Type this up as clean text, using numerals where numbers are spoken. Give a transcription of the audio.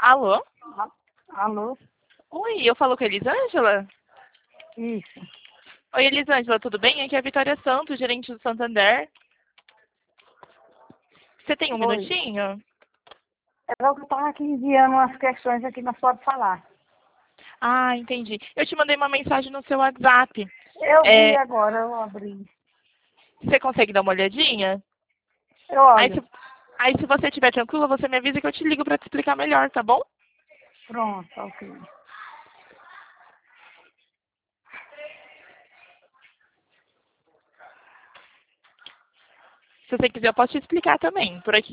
Alô? Alô? Oi, eu falo com a Elisângela? Isso. Oi, Elisângela, tudo bem? Aqui é a Vitória Santos, gerente do Santander. Você tem um Oi. minutinho? É o que eu estava aqui enviando umas questões aqui, mas pode falar. Ah, entendi. Eu te mandei uma mensagem no seu WhatsApp. Eu vi É, agora, eu abri. você consegue dar uma olhadinha? Eu Aí olho. se, aí, se você estiver tranquila, você me avisa que eu te ligo para te explicar melhor, tá bom? Pronto, ok. Se você quiser, eu posso te explicar também, por aqui.